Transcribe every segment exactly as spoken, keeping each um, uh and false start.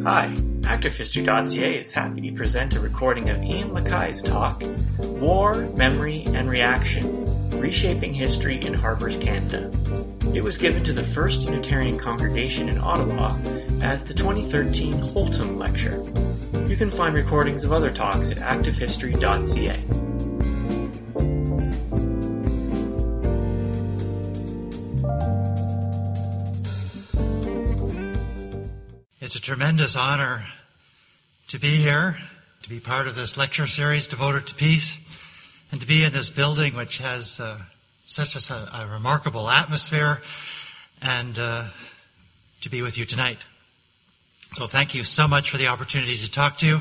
Hi, Active History dot C A is happy to present a recording of Ian Mackay's talk, War, Memory, and Reaction, Reshaping History in Harper's Canada. It was given to the First Unitarian Congregation in Ottawa as the twenty thirteen Holtom Lecture. You can find recordings of other talks at Active History dot C A. It's a tremendous honor to be here, to be part of this lecture series devoted to peace, and to be in this building which has uh, such a, a remarkable atmosphere, and uh, to be with you tonight. So thank you so much for the opportunity to talk to you.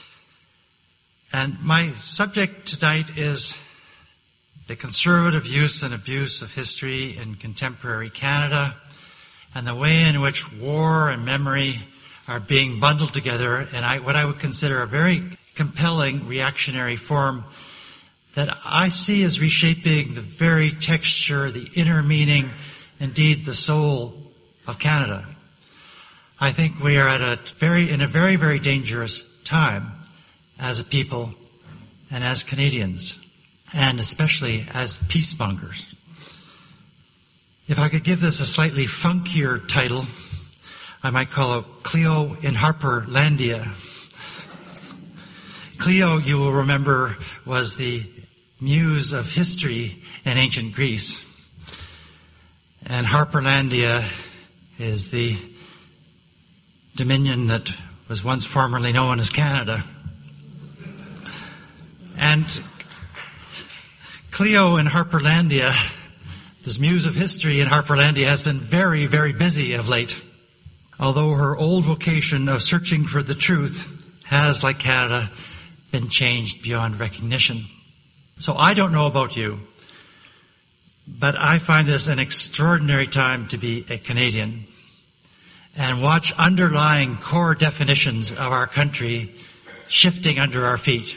And my subject tonight is the conservative use and abuse of history in contemporary Canada, and the way in which war and memory are being bundled together in I, what I would consider a very compelling reactionary form that I see as reshaping the very texture, the inner meaning, indeed the soul of Canada. I think we are at a very, in a very, very dangerous time as a people and as Canadians, and especially as peacemongers. If I could give this a slightly funkier title, I might call it Cleo in Harperlandia. Cleo, you will remember, was the muse of history in ancient Greece. And Harperlandia is the dominion that was once formerly known as Canada. And Cleo in Harperlandia, this muse of history in Harperlandia, has been very, very busy of late. Although her old vocation of searching for the truth has, like Canada, been changed beyond recognition. So I don't know about you, but I find this an extraordinary time to be a Canadian and watch underlying core definitions of our country shifting under our feet.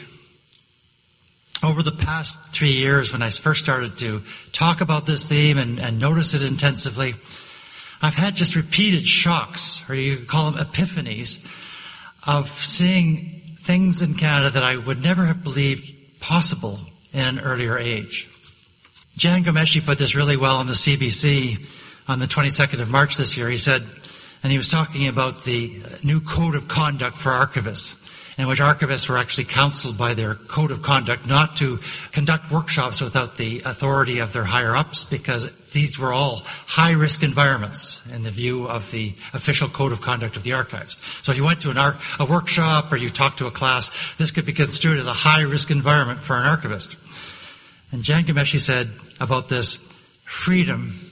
Over the past three years, when I first started to talk about this theme and, and notice it intensively, I've had just repeated shocks, or you could call them epiphanies, of seeing things in Canada that I would never have believed possible in an earlier age. Jan Gomeshi put this really well on the C B C on the twenty-second of March this year. He said, and he was talking about the new code of conduct for archivists, in which archivists were actually counseled by their code of conduct not to conduct workshops without the authority of their higher-ups, because these were all high-risk environments in the view of the official code of conduct of the archives. So if you went to an ar- a workshop or you talked to a class, this could be construed as a high-risk environment for an archivist. And Jan Gomeshi said about this, freedom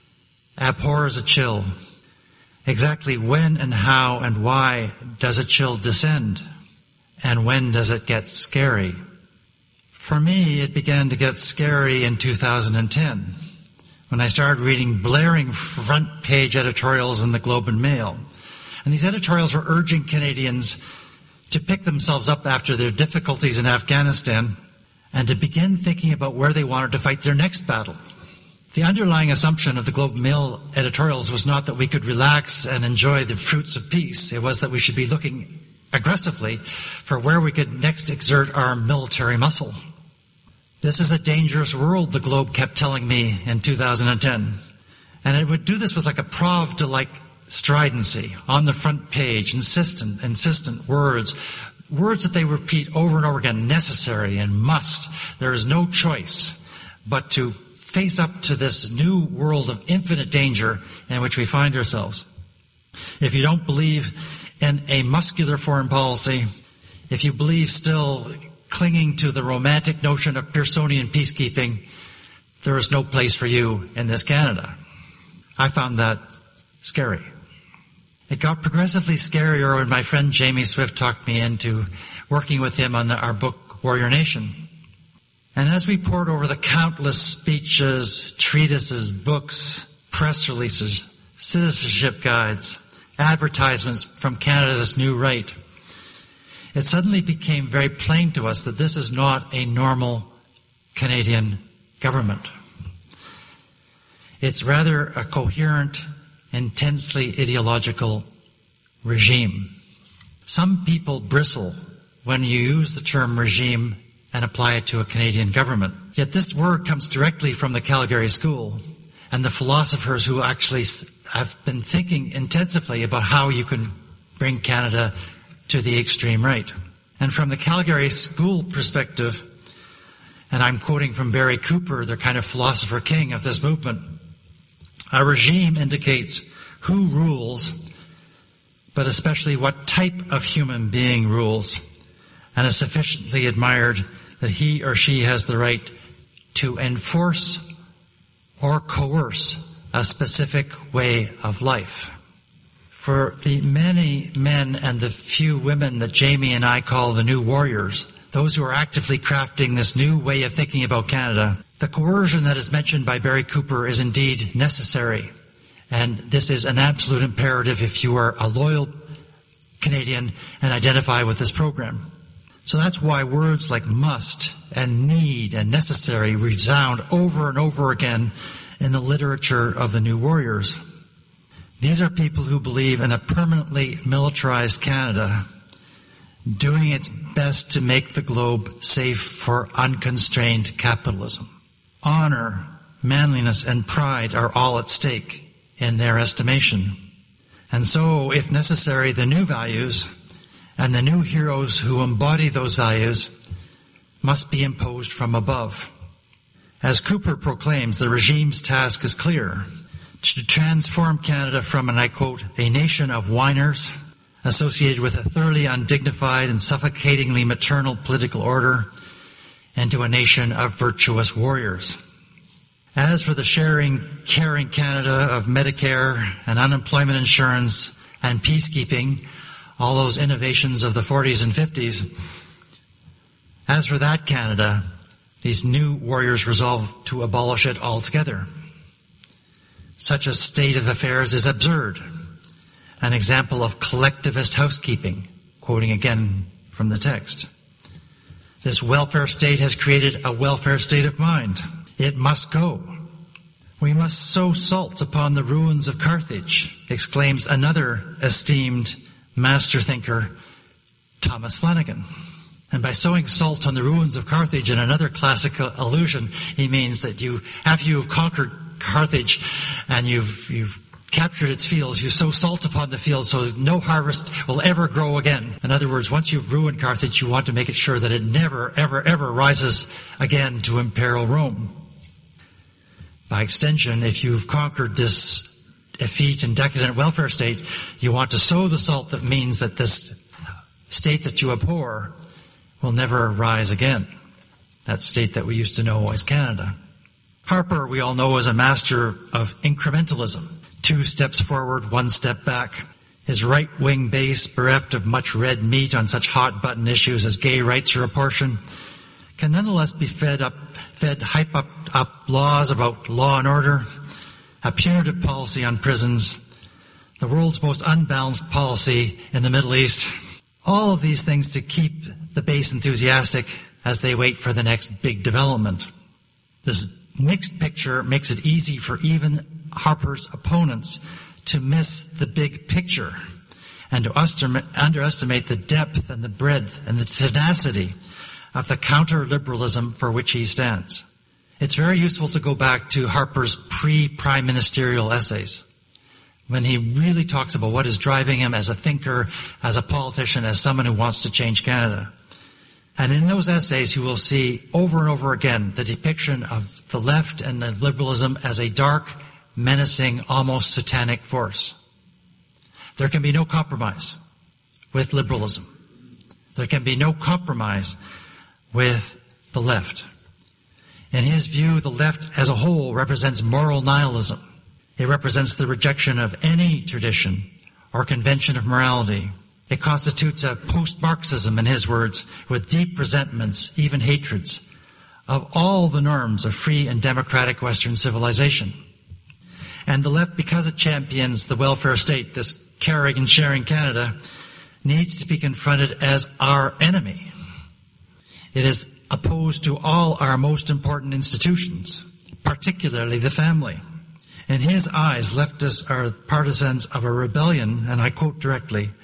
abhors a chill. Exactly when and how and why does a chill descend? And when does it get scary? For me, it began to get scary in two thousand ten, when I started reading blaring front-page editorials in the Globe and Mail. And these editorials were urging Canadians to pick themselves up after their difficulties in Afghanistan and to begin thinking about where they wanted to fight their next battle. The underlying assumption of the Globe and Mail editorials was not that we could relax and enjoy the fruits of peace. It was that we should be looking aggressively for where we could next exert our military muscle. This is a dangerous world, the Globe kept telling me in two thousand ten. And it would do this with like a Pravda-like stridency on the front page, insistent, insistent words, words that they repeat over and over again, necessary and must. There is no choice but to face up to this new world of infinite danger in which we find ourselves. If you don't believe in a muscular foreign policy, if you believe still clinging to the romantic notion of Pearsonian peacekeeping, there is no place for you in this Canada. I found that scary. It got progressively scarier when my friend Jamie Swift talked me into working with him on the, our book, Warrior Nation. And as we pored over the countless speeches, treatises, books, press releases, citizenship guides, advertisements from Canada's new right, it suddenly became very plain to us that this is not a normal Canadian government. It's rather a coherent, intensely ideological regime. Some people bristle when you use the term regime and apply it to a Canadian government. Yet this word comes directly from the Calgary School and the philosophers who actually have been thinking intensively about how you can bring Canada to the extreme right. And from the Calgary School perspective, and I'm quoting from Barry Cooper, the kind of philosopher king of this movement, a regime indicates who rules, but especially what type of human being rules, and is sufficiently admired that he or she has the right to enforce or coerce a specific way of life. For the many men and the few women that Jamie and I call the new warriors, those who are actively crafting this new way of thinking about Canada, the coercion that is mentioned by Barry Cooper is indeed necessary. And this is an absolute imperative if you are a loyal Canadian and identify with this program. So that's why words like must and need and necessary resound over and over again in the literature of the New Warriors. These are people who believe in a permanently militarized Canada, doing its best to make the globe safe for unconstrained capitalism. Honor, manliness, and pride are all at stake in their estimation. And so, if necessary, the new values and the new heroes who embody those values must be imposed from above. As Cooper proclaims, the regime's task is clear: to transform Canada from, and I quote, a nation of whiners associated with a thoroughly undignified and suffocatingly maternal political order into a nation of virtuous warriors. As for the sharing, caring Canada of Medicare and unemployment insurance and peacekeeping, all those innovations of the forties and fifties, as for that Canada, these new warriors resolve to abolish it altogether. Such a state of affairs is absurd, an example of collectivist housekeeping, quoting again from the text. This welfare state has created a welfare state of mind. It must go. We must sow salt upon the ruins of Carthage, exclaims another esteemed master thinker, Thomas Flanagan. And by sowing salt on the ruins of Carthage, in another classical allusion, he means that you, after you have conquered Carthage and you've, you've captured its fields, you sow salt upon the field so that no harvest will ever grow again. In other words, once you've ruined Carthage, you want to make it sure that it never, ever, ever rises again to imperil Rome. By extension, if you've conquered this effete and decadent welfare state, you want to sow the salt that means that this state that you abhor will never rise again. That state that we used to know as Canada. Harper, we all know, is a master of incrementalism. Two steps forward, one step back. His right-wing base, bereft of much red meat on such hot-button issues as gay rights or abortion, can nonetheless be fed up, fed hype up, up laws about law and order, a punitive policy on prisons, the world's most unbalanced policy in the Middle East. All of these things to keep the base enthusiastic as they wait for the next big development. This mixed picture makes it easy for even Harper's opponents to miss the big picture and to underestimate the depth and the breadth and the tenacity of the counter-liberalism for which he stands. It's very useful to go back to Harper's pre-prime ministerial essays, when he really talks about what is driving him as a thinker, as a politician, as someone who wants to change Canada. And in those essays, you will see over and over again the depiction of the left and of liberalism as a dark, menacing, almost satanic force. There can be no compromise with liberalism. There can be no compromise with the left. In his view, the left as a whole represents moral nihilism. It represents the rejection of any tradition or convention of morality. It constitutes a post-Marxism, in his words, with deep resentments, even hatreds, of all the norms of free and democratic Western civilization. And the left, because it champions the welfare state, this caring and sharing Canada, needs to be confronted as our enemy. It is opposed to all our most important institutions, particularly the family. In his eyes, leftists are partisans of a rebellion, and I quote directly,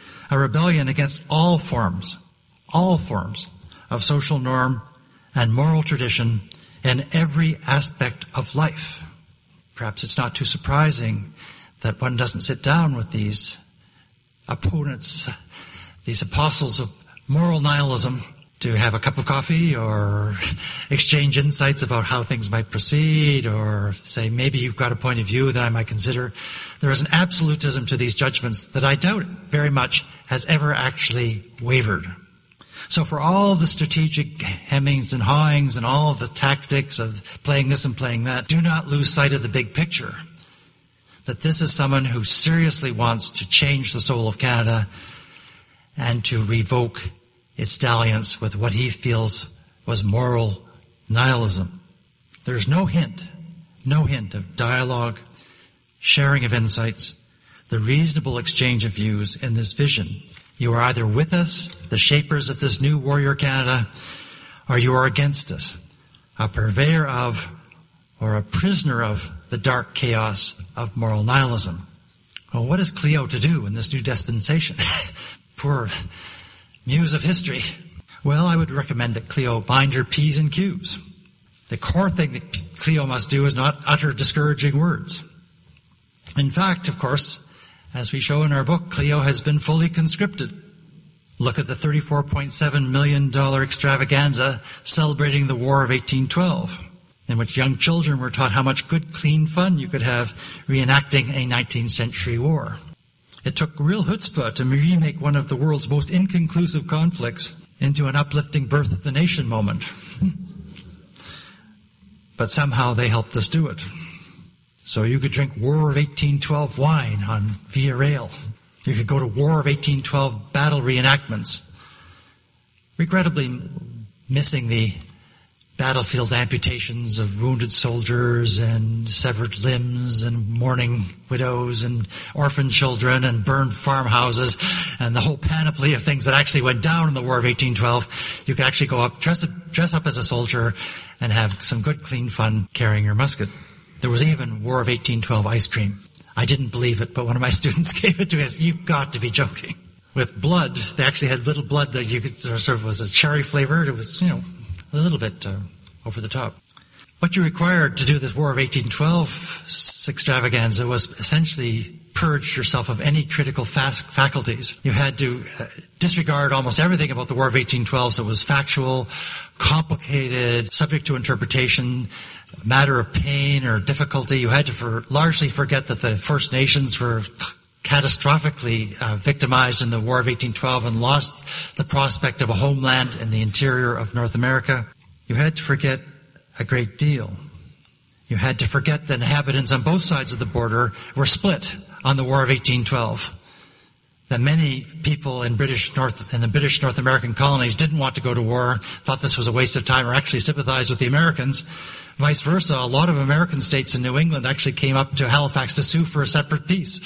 a rebellion against all forms, all forms of social norm and moral tradition in every aspect of life. Perhaps it's not too surprising that one doesn't sit down with these opponents, these apostles of moral nihilism, to have a cup of coffee or exchange insights about how things might proceed, or say, maybe you've got a point of view that I might consider. There is an absolutism to these judgments that I doubt very much has ever actually wavered. So for all the strategic hemmings and hawings and all the tactics of playing this and playing that, do not lose sight of the big picture. That this is someone who seriously wants to change the soul of Canada and to revoke its dalliance with what he feels was moral nihilism. There's no hint, no hint of dialogue, sharing of insights, the reasonable exchange of views in this vision. You are either with us, the shapers of this new warrior Canada, or you are against us, a purveyor of or a prisoner of the dark chaos of moral nihilism. Well, what is Cleo to do in this new dispensation? Poor muse of history. Well, I would recommend that Cleo mind her P's and Q's. The core thing that Cleo must do is not utter discouraging words. In fact, of course, as we show in our book, Cleo has been fully conscripted. Look at the thirty-four point seven million dollars extravaganza celebrating the War of eighteen twelve, in which young children were taught how much good, clean fun you could have reenacting a nineteenth century war. It took real chutzpah to remake one of the world's most inconclusive conflicts into an uplifting birth of the nation moment. But somehow they helped us do it. So you could drink War of eighteen twelve wine on Via Rail. You could go to War of eighteen twelve battle reenactments. Regrettably missing the battlefield amputations of wounded soldiers and severed limbs and mourning widows and orphan children and burned farmhouses and the whole panoply of things that actually went down in the War of eighteen twelve. You could actually go up, dress up, dress up as a soldier and have some good, clean fun carrying your musket. There was even War of eighteen twelve ice cream. I didn't believe it, but one of my students gave it to me. I said, "You've got to be joking." With blood, they actually had little blood that you could sort of was a cherry flavored. It was, you know, a little bit uh, over the top. What you required to do this War of eighteen twelve extravaganza was essentially purge yourself of any critical fas- faculties. You had to uh, disregard almost everything about the War of eighteen twelve, so it was factual, complicated, subject to interpretation, matter of pain or difficulty. You had to for, largely forget that the First Nations were catastrophically uh, victimized in the War of eighteen twelve and lost the prospect of a homeland in the interior of North America. You had to forget a great deal. You had to forget that inhabitants on both sides of the border were split on the War of eighteen twelve. That many people in British North in the British North American colonies didn't want to go to war, thought this was a waste of time, or actually sympathized with the Americans. Vice versa, a lot of American states in New England actually came up to Halifax to sue for a separate peace.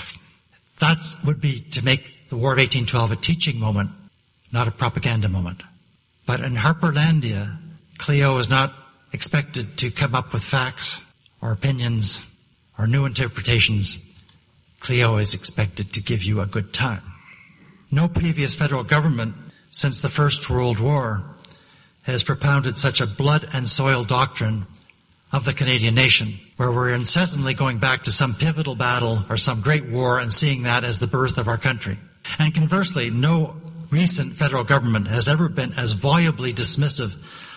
That would be to make the War of eighteen twelve a teaching moment, not a propaganda moment. But in Harperlandia, Cleo is not expected to come up with facts or opinions or new interpretations. Cleo is expected to give you a good time. No previous federal government since the First World War has propounded such a blood and soil doctrine of the Canadian nation, where we're incessantly going back to some pivotal battle or some great war and seeing that as the birth of our country. And conversely, no recent federal government has ever been as volubly dismissive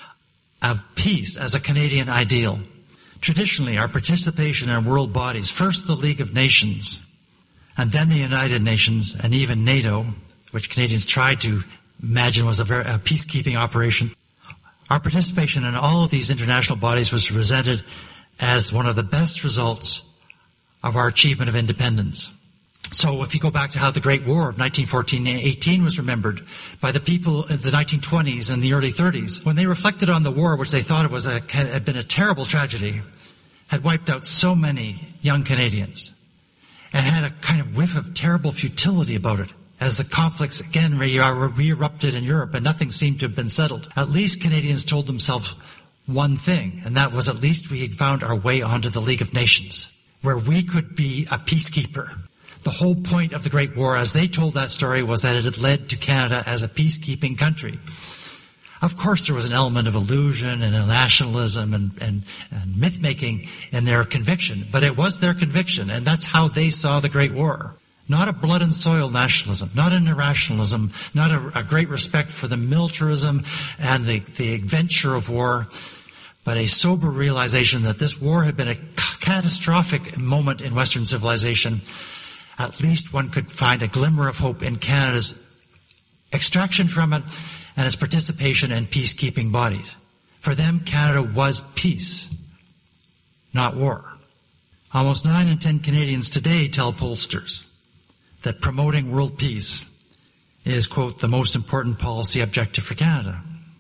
of peace as a Canadian ideal. Traditionally, our participation in world bodies, first the League of Nations, and then the United Nations, and even NATO, which Canadians tried to imagine was a, very, a peacekeeping operation. Our participation in all of these international bodies was presented as one of the best results of our achievement of independence. So if you go back to how the Great War of nineteen fourteen eighteen was remembered by the people in the nineteen twenties and the early thirties, when they reflected on the war, which they thought it was a, had been a terrible tragedy, had wiped out so many young Canadians, and had a kind of whiff of terrible futility about it, as the conflicts again re- re-erupted in Europe and nothing seemed to have been settled. At least Canadians told themselves one thing, and that was at least we had found our way onto the League of Nations, where we could be a peacekeeper. The whole point of the Great War, as they told that story, was that it had led to Canada as a peacekeeping country. Of course, there was an element of illusion and nationalism and, and, and myth-making in their conviction, but it was their conviction, and that's how they saw the Great War. Not a blood and soil nationalism, not an irrationalism, not a, a great respect for the militarism and the, the adventure of war, but a sober realization that this war had been a catastrophic moment in Western civilization. At least one could find a glimmer of hope in Canada's extraction from it and its participation in peacekeeping bodies. For them, Canada was peace, not war. Almost nine in ten Canadians today tell pollsters that promoting world peace is, quote, the most important policy objective for Canada.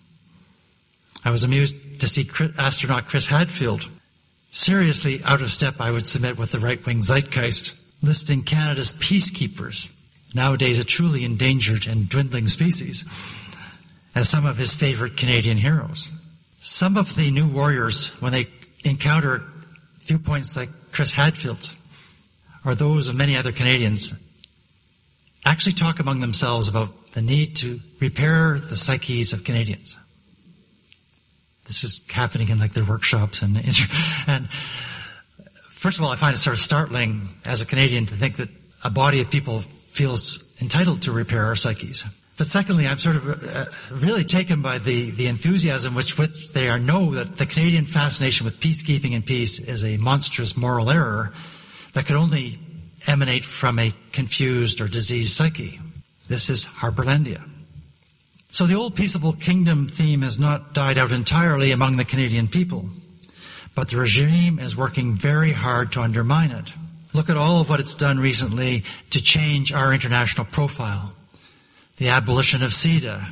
I was amused to see astronaut Chris Hadfield, seriously out of step, I would submit, with the right-wing zeitgeist, listing Canada's peacekeepers, nowadays a truly endangered and dwindling species, as some of his favorite Canadian heroes. Some of the new warriors, when they encounter viewpoints like Chris Hadfield's, or those of many other Canadians, actually talk among themselves about the need to repair the psyches of Canadians. This is happening in like their workshops and and first of all, I find it sort of startling as a Canadian to think that a body of people feels entitled to repair our psyches. But secondly, I'm sort of uh, really taken by the, the enthusiasm which, which they are know that the Canadian fascination with peacekeeping and peace is a monstrous moral error that could only emanate from a confused or diseased psyche. This is Harperlandia. So the old peaceable kingdom theme has not died out entirely among the Canadian people, but the regime is working very hard to undermine it. Look at all of what it's done recently to change our international profile. The abolition of CIDA,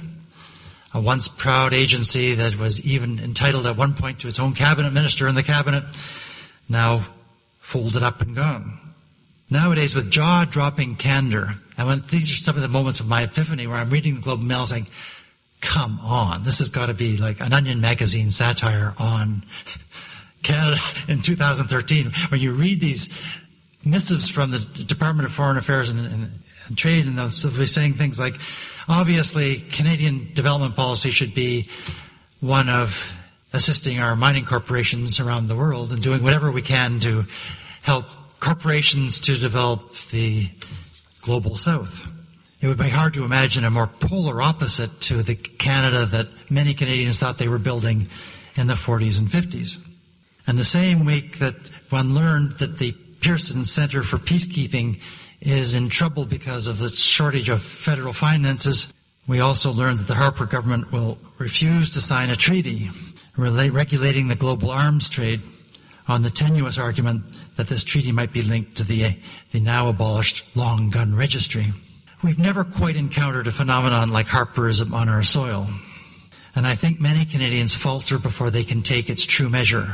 a once proud agency that was even entitled at one point to its own cabinet minister in the cabinet, now folded up and gone. Nowadays, with jaw-dropping candor, and when these are some of the moments of my epiphany where I'm reading the Globe and Mail saying, come on, this has got to be like an Onion magazine satire on Canada in two thousand thirteen. When you read these missives from the Department of Foreign Affairs and, and, and Trade, and they'll be saying things like, obviously, Canadian development policy should be one of assisting our mining corporations around the world and doing whatever we can to help corporations to develop the global south. It would be hard to imagine a more polar opposite to the Canada that many Canadians thought they were building in the forties and fifties. And the same week that one learned that the Pearson Centre for Peacekeeping is in trouble because of the shortage of federal finances, we also learned that the Harper government will refuse to sign a treaty regulating the global arms trade on the tenuous argument that this treaty might be linked to the, the now abolished long gun registry. We've never quite encountered a phenomenon like Harperism on our soil, and I think many Canadians falter before they can take its true measure.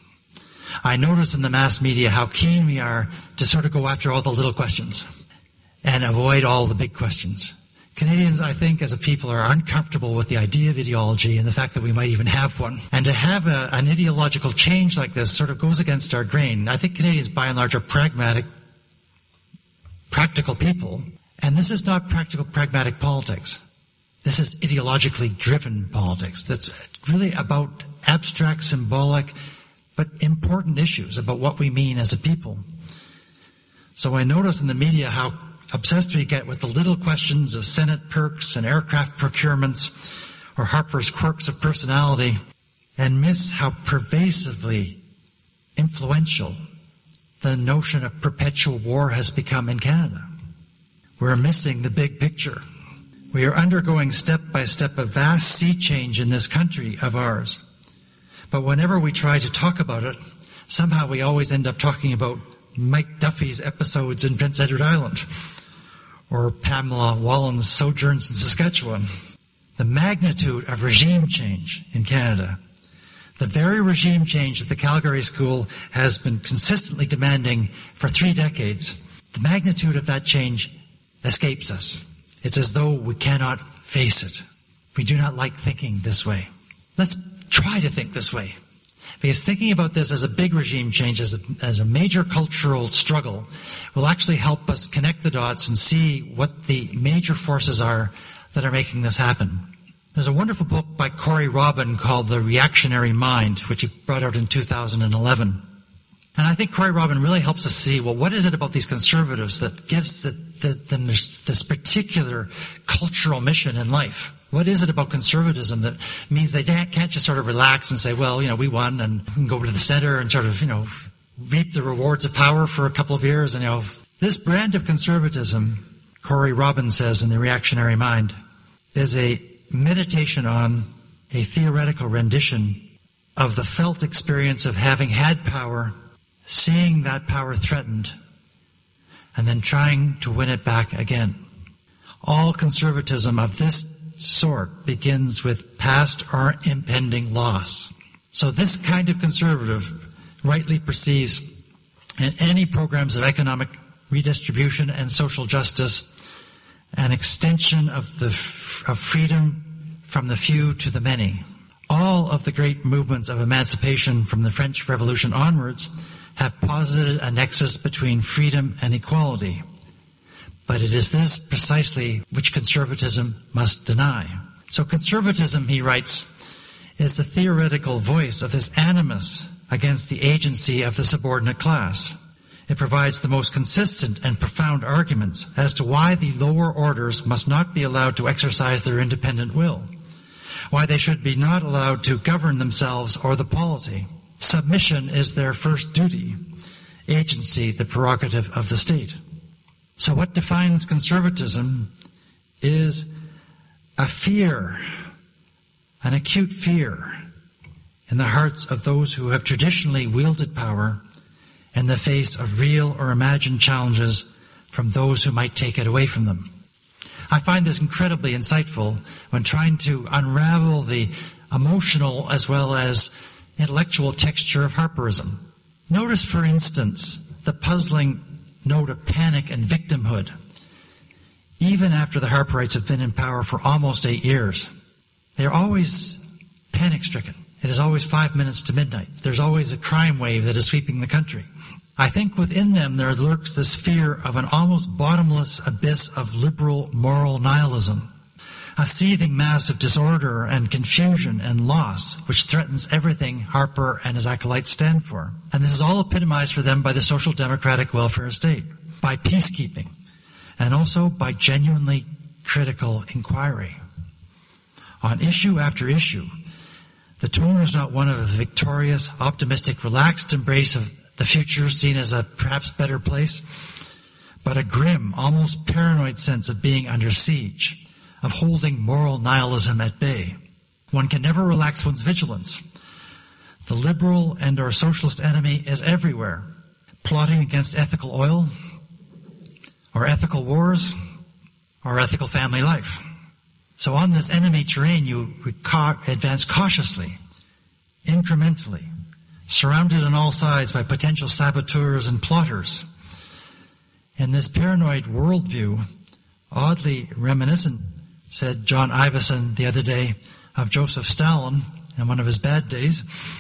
I notice in the mass media how keen we are to sort of go after all the little questions and avoid all the big questions. Canadians, I think, as a people, are uncomfortable with the idea of ideology and the fact that we might even have one. And to have a, an ideological change like this sort of goes against our grain. I think Canadians, by and large, are pragmatic, practical people. And this is not practical, pragmatic politics. This is ideologically driven politics. That's really about abstract, symbolic, but important issues about what we mean as a people. So I notice in the media how obsessed we get with the little questions of Senate perks and aircraft procurements or Harper's quirks of personality, and miss how pervasively influential the notion of perpetual war has become in Canada. We're missing the big picture. We are undergoing step by step a vast sea change in this country of ours. But whenever we try to talk about it, somehow we always end up talking about Mike Duffy's episodes in Prince Edward Island, or Pamela Wallen's sojourns in Saskatchewan. The magnitude of regime change in Canada, the very regime change that the Calgary School has been consistently demanding for three decades, the magnitude of that change escapes us. It's as though we cannot face it. We do not like thinking this way. Let's try to think this way. Because thinking about this as a big regime change, as a, as a major cultural struggle, will actually help us connect the dots and see what the major forces are that are making this happen. There's a wonderful book by Corey Robin called The Reactionary Mind, which he brought out in two thousand eleven. And I think Corey Robin really helps us see, well, what is it about these conservatives that gives the, the, them this, this particular cultural mission in life? What is it about conservatism that means they can't just sort of relax and say, well, you know, we won and we can go to the center and sort of, you know, reap the rewards of power for a couple of years? And, you know, this brand of conservatism, Corey Robin says in The Reactionary Mind, is a meditation on a theoretical rendition of the felt experience of having had power, seeing that power threatened, and then trying to win it back again. All conservatism of this sort begins with past or impending loss. So this kind of conservative rightly perceives in any programs of economic redistribution and social justice an extension of the f- of freedom from the few to the many. All of the great movements of emancipation from the French Revolution onwards have posited a nexus between freedom and equality. But it is this precisely which conservatism must deny. So conservatism, he writes, is the theoretical voice of this animus against the agency of the subordinate class. It provides the most consistent and profound arguments as to why the lower orders must not be allowed to exercise their independent will, why they should be not allowed to govern themselves or the polity. Submission is their first duty, agency the prerogative of the state. So what defines conservatism is a fear, an acute fear in the hearts of those who have traditionally wielded power in the face of real or imagined challenges from those who might take it away from them. I find this incredibly insightful when trying to unravel the emotional as well as intellectual texture of Harperism. Notice, for instance, the puzzling note of panic and victimhood, even after the Harperites have been in power for almost eight years. They're always panic-stricken. It is always five minutes to midnight. There's always a crime wave that is sweeping the country. I think within them there lurks this fear of an almost bottomless abyss of liberal moral nihilism, a seething mass of disorder and confusion and loss which threatens everything Harper and his acolytes stand for. And this is all epitomized for them by the social democratic welfare state, by peacekeeping, and also by genuinely critical inquiry. On issue after issue, the tone is not one of a victorious, optimistic, relaxed embrace of the future seen as a perhaps better place, but a grim, almost paranoid sense of being under siege, of holding moral nihilism at bay. One can never relax one's vigilance. The liberal and or socialist enemy is everywhere, plotting against ethical oil, or ethical wars, or ethical family life. So on this enemy terrain, you advance cautiously, incrementally, surrounded on all sides by potential saboteurs and plotters. In this paranoid worldview, oddly reminiscent, said John Ivison the other day, of Joseph Stalin in one of his bad days,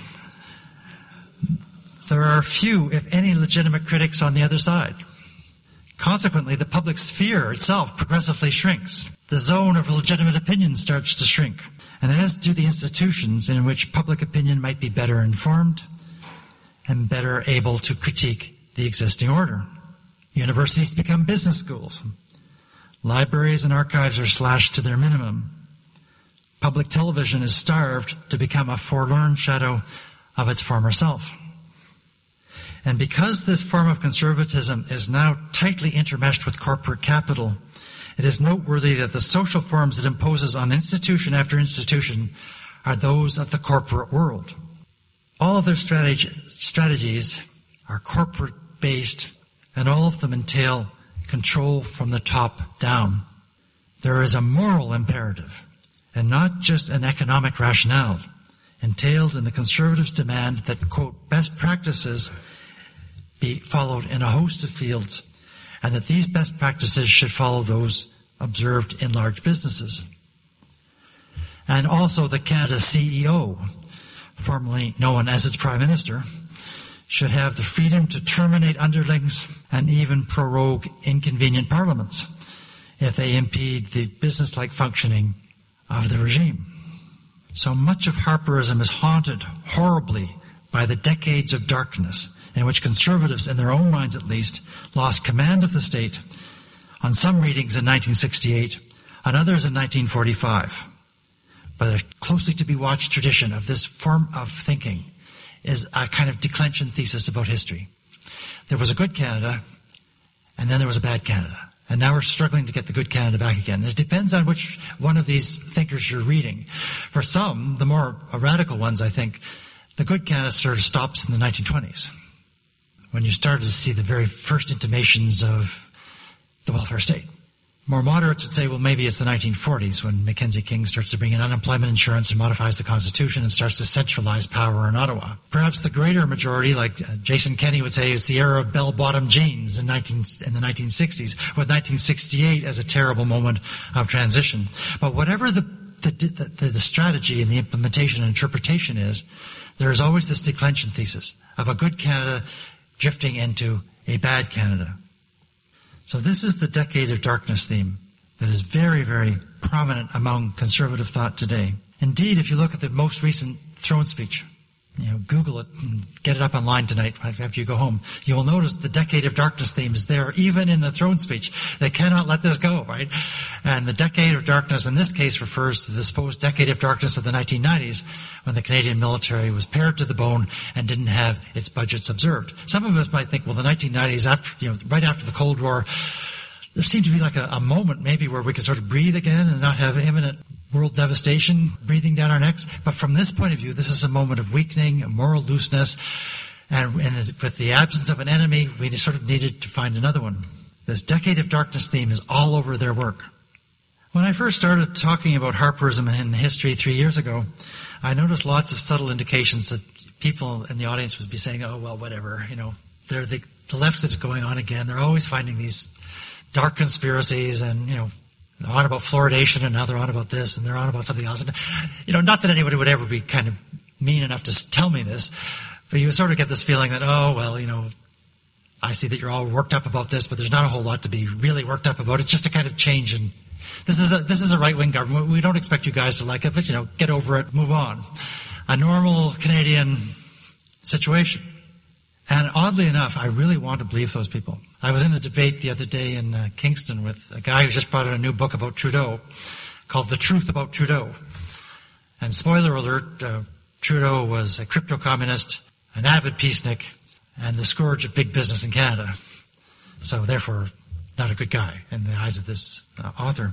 there are few, if any, legitimate critics on the other side. Consequently, the public sphere itself progressively shrinks. The zone of legitimate opinion starts to shrink, and as do the institutions in which public opinion might be better informed and better able to critique the existing order. Universities become business schools. Libraries and archives are slashed to their minimum. Public television is starved to become a forlorn shadow of its former self. And because this form of conservatism is now tightly intermeshed with corporate capital, it is noteworthy that the social forms it imposes on institution after institution are those of the corporate world. All of their strateg- strategies are corporate-based, and all of them entail control from the top down. There is a moral imperative, and not just an economic rationale, entailed in the conservatives' demand that, quote, best practices be followed in a host of fields, and that these best practices should follow those observed in large businesses. And also the Canada C E O, formerly known as its Prime Minister, should have the freedom to terminate underlings and even prorogue inconvenient parliaments if they impede the business-like functioning of the regime. So much of Harperism is haunted horribly by the decades of darkness in which conservatives, in their own minds at least, lost command of the state, on some readings in nineteen sixty-eight, on others in nineteen forty-five. But a closely to be watched tradition of this form of thinking is a kind of declension thesis about history. There was a good Canada, and then there was a bad Canada. And now we're struggling to get the good Canada back again. And it depends on which one of these thinkers you're reading. For some, the more radical ones, I think, the good Canada sort of stops in the nineteen twenties, when you started to see the very first intimations of the welfare state. More moderates would say, well, maybe it's the nineteen forties when Mackenzie King starts to bring in unemployment insurance and modifies the Constitution and starts to centralize power in Ottawa. Perhaps the greater majority, like uh, Jason Kenney would say, is the era of bell-bottom jeans in, nineteen, in the nineteen sixties, with nineteen sixty-eight as a terrible moment of transition. But whatever the, the, the, the strategy and the implementation and interpretation is, there is always this declension thesis of a good Canada drifting into a bad Canada. So this is the decade of darkness theme that is very, very prominent among conservative thought today. Indeed, if you look at the most recent throne speech, you know, Google it and get it up online tonight after you go home, you will notice the decade of darkness theme is there, even in the throne speech. They cannot let this go, right? And the decade of darkness in this case refers to the supposed decade of darkness of the nineteen nineties, when the Canadian military was pared to the bone and didn't have its budgets observed. Some of us might think, well, the nineteen nineties, after, you know, right after the Cold War, there seemed to be like a, a moment maybe where we could sort of breathe again and not have imminent world devastation breathing down our necks. But from this point of view, this is a moment of weakening, moral looseness, and, and with the absence of an enemy, we just sort of needed to find another one. This decade of darkness theme is all over their work. When I first started talking about Harperism in history three years ago, I noticed lots of subtle indications that people in the audience would be saying, oh, well, whatever, you know, they're the, the left is going on again. They're always finding these dark conspiracies and, you know, they're on about fluoridation, and now they're on about this, and they're on about something else. And, you know, not that anybody would ever be kind of mean enough to tell me this, but you sort of get this feeling that, oh, well, you know, I see that you're all worked up about this, but there's not a whole lot to be really worked up about. It's just a kind of change. And this is a, this is a right-wing government. We don't expect you guys to like it, but, you know, get over it, move on. A normal Canadian situation. And oddly enough, I really want to believe those people. I was in a debate the other day in uh, Kingston with a guy who just brought out a new book about Trudeau called The Truth About Trudeau. And spoiler alert, uh, Trudeau was a crypto-communist, an avid peacenik, and the scourge of big business in Canada. So therefore, not a good guy in the eyes of this uh, author.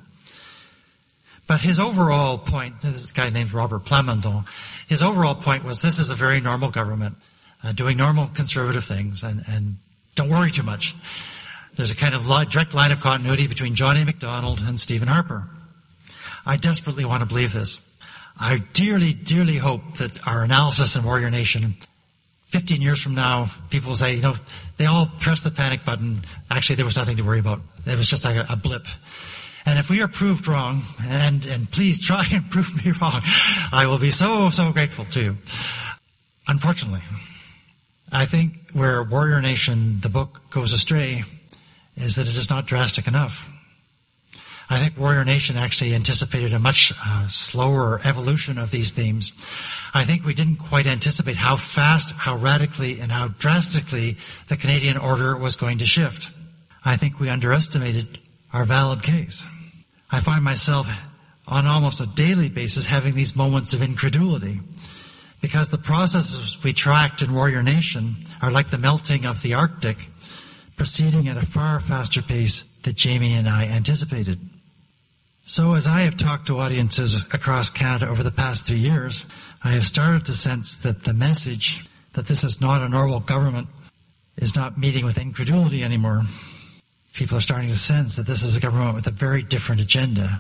But his overall point, this guy named Robert Plamondon, his overall point was this is a very normal government. Uh, doing normal conservative things, and, and don't worry too much. There's a kind of li- direct line of continuity between John A. Macdonald and Stephen Harper. I desperately want to believe this. I dearly, dearly hope that our analysis in Warrior Nation, fifteen years from now, people will say, you know, they all pressed the panic button. Actually, there was nothing to worry about. It was just like a, a blip. And if we are proved wrong, and, and please try and prove me wrong, I will be so, so grateful to you. Unfortunately, I think where Warrior Nation, the book, goes astray is that it is not drastic enough. I think Warrior Nation actually anticipated a much uh, slower evolution of these themes. I think we didn't quite anticipate how fast, how radically, and how drastically the Canadian order was going to shift. I think we underestimated our valid case. I find myself on almost a daily basis having these moments of incredulity, because the processes we tracked in Warrior Nation are like the melting of the Arctic, proceeding at a far faster pace than Jamie and I anticipated. So as I have talked to audiences across Canada over the past three years, I have started to sense that the message that this is not a normal government is not meeting with incredulity anymore. People are starting to sense that this is a government with a very different agenda,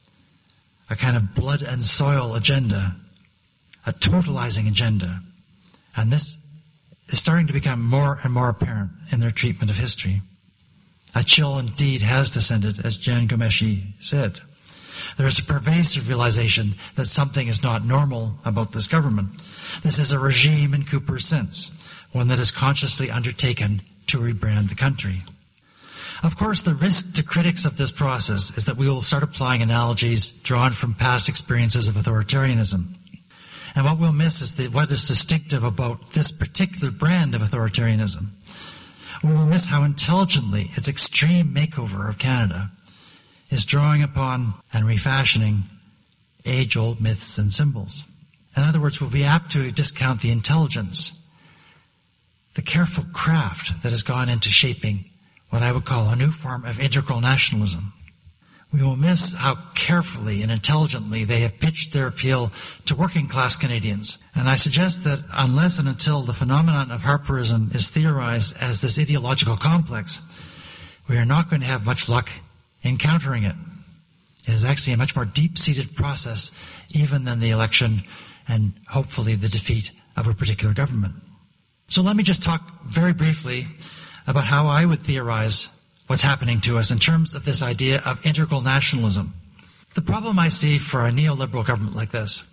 a kind of blood and soil agenda, a totalizing agenda. And this is starting to become more and more apparent in their treatment of history. A chill indeed has descended, as Jan Ghomeshi said. There is a pervasive realization that something is not normal about this government. This is a regime in Cooper's sense, one that is consciously undertaken to rebrand the country. Of course, the risk to critics of this process is that we will start applying analogies drawn from past experiences of authoritarianism. And what we'll miss is the, what is distinctive about this particular brand of authoritarianism. We will miss how intelligently its extreme makeover of Canada is drawing upon and refashioning age-old myths and symbols. In other words, we'll be apt to discount the intelligence, the careful craft that has gone into shaping what I would call a new form of integral nationalism. We will miss how carefully and intelligently they have pitched their appeal to working-class Canadians. And I suggest that unless and until the phenomenon of Harperism is theorized as this ideological complex, we are not going to have much luck in countering it. It is actually a much more deep-seated process even than the election and hopefully the defeat of a particular government. So let me just talk very briefly about how I would theorize what's happening to us in terms of this idea of integral nationalism. The problem I see for a neoliberal government like this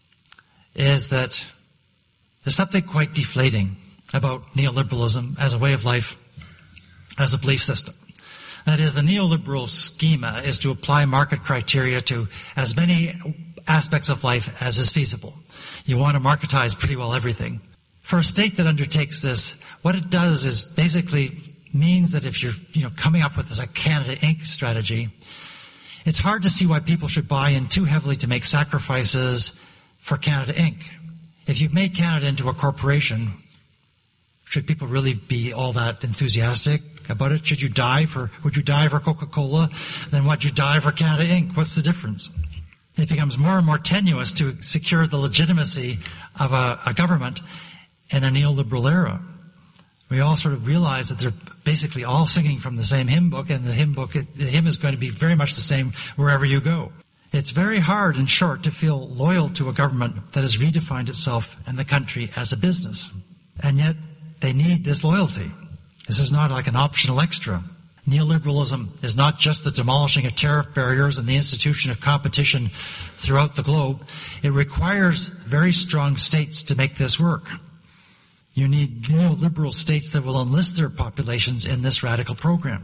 is that there's something quite deflating about neoliberalism as a way of life, as a belief system. That is, the neoliberal schema is to apply market criteria to as many aspects of life as is feasible. You want to marketize pretty well everything. For a state that undertakes this, what it does is basically means that if you're you know, coming up with this like Canada Incorporated strategy, it's hard to see why people should buy in too heavily to make sacrifices for Canada Incorporated. If you've made Canada into a corporation, should people really be all that enthusiastic about it? Should you die for, would you die for Coca-Cola? Then would you die for Canada Incorporated? What's the difference? It becomes more and more tenuous to secure the legitimacy of a, a government in a neoliberal era. We all sort of realize that they're basically all singing from the same hymn book, and the hymn book, is, the hymn is going to be very much the same wherever you go. It's very hard, in short, to feel loyal to a government that has redefined itself and the country as a business. And yet, they need this loyalty. This is not like an optional extra. Neoliberalism is not just the demolishing of tariff barriers and the institution of competition throughout the globe. It requires very strong states to make this work. You need neoliberal states that will enlist their populations in this radical program.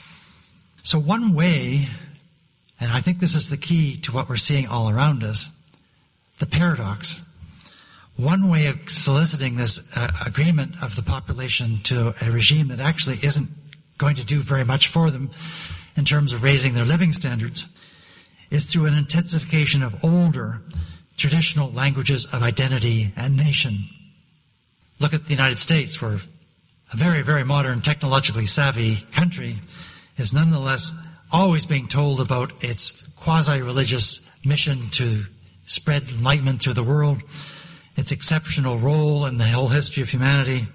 So one way, and I think this is the key to what we're seeing all around us, the paradox, one way of soliciting this uh, agreement of the population to a regime that actually isn't going to do very much for them in terms of raising their living standards is through an intensification of older, traditional languages of identity and nation. Look at the United States, where a very, very modern, technologically savvy country is nonetheless always being told about its quasi-religious mission to spread enlightenment through the world, its exceptional role in the whole history of humanity.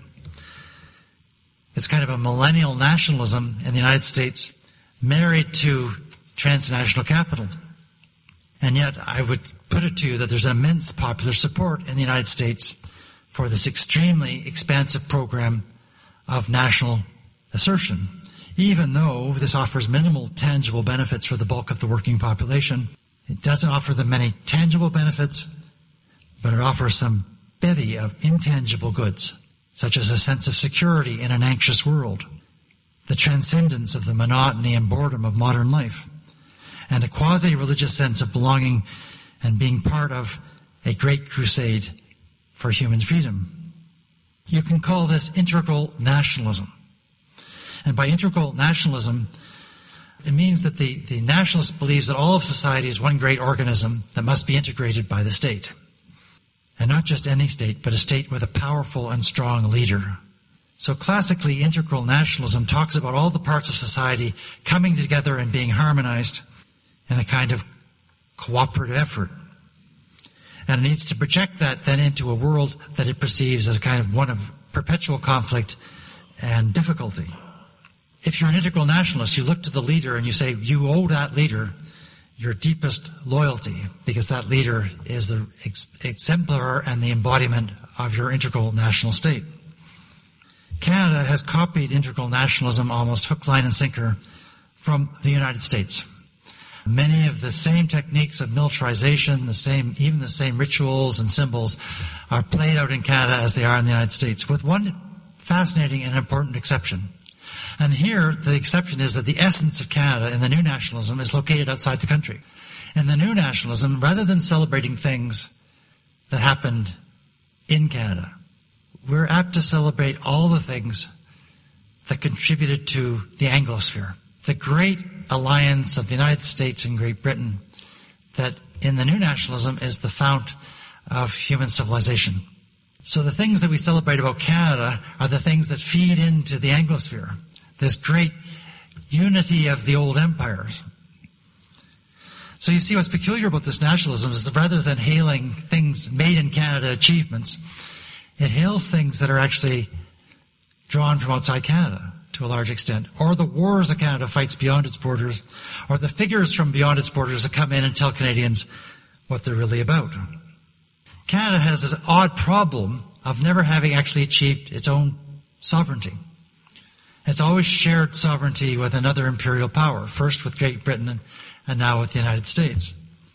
It's kind of a millennial nationalism in the United States married to transnational capital. And yet I would put it to you that there's immense popular support in the United States for this extremely expansive program of national assertion. Even though this offers minimal tangible benefits for the bulk of the working population, it doesn't offer them many tangible benefits, but it offers some bevy of intangible goods, such as a sense of security in an anxious world, the transcendence of the monotony and boredom of modern life, and a quasi-religious sense of belonging and being part of a great crusade for human freedom. You can call this integral nationalism. And by integral nationalism, it means that the, the nationalist believes that all of society is one great organism that must be integrated by the state. And not just any state, but a state with a powerful and strong leader. So classically, integral nationalism talks about all the parts of society coming together and being harmonized in a kind of cooperative effort. And it needs to project that then into a world that it perceives as kind of one of perpetual conflict and difficulty. If you're an integral nationalist, you look to the leader and you say, you owe that leader your deepest loyalty, because that leader is the ex- exemplar and the embodiment of your integral national state. Canada has copied integral nationalism almost hook, line, and sinker from the United States. Many of the same techniques of militarization, the same, even the same rituals and symbols are played out in Canada as they are in the United States, with one fascinating and important exception. And here, the exception is that the essence of Canada in the new nationalism is located outside the country. In the new nationalism, rather than celebrating things that happened in Canada, we're apt to celebrate all the things that contributed to the Anglosphere, the great alliance of the United States and Great Britain that in the new nationalism is the fount of human civilization. So the things that we celebrate about Canada are the things that feed into the Anglosphere, this great unity of the old empires. So you see what's peculiar about this nationalism is that rather than hailing things made in Canada, achievements, it hails things that are actually drawn from outside Canada to a large extent, or the wars that Canada fights beyond its borders, or the figures from beyond its borders that come in and tell Canadians what they're really about. Canada has this odd problem of never having actually achieved its own sovereignty. It's always shared sovereignty with another imperial power, first with Great Britain and now with the United States.